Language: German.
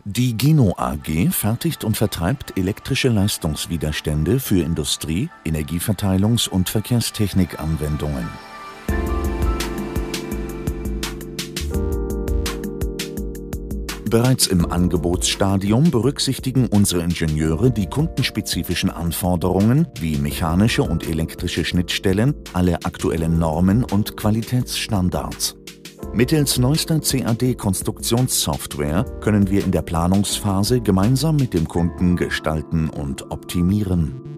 Die Geno AG fertigt und vertreibt elektrische Leistungswiderstände für Industrie-, Energieverteilungs- und Verkehrstechnik-Anwendungen. Bereits im Angebotsstadium berücksichtigen unsere Ingenieure die kundenspezifischen Anforderungen wie mechanische und elektrische Schnittstellen, alle aktuellen Normen und Qualitätsstandards. Mittels neuester CAD-Konstruktionssoftware können wir in der Planungsphase gemeinsam mit dem Kunden gestalten und optimieren.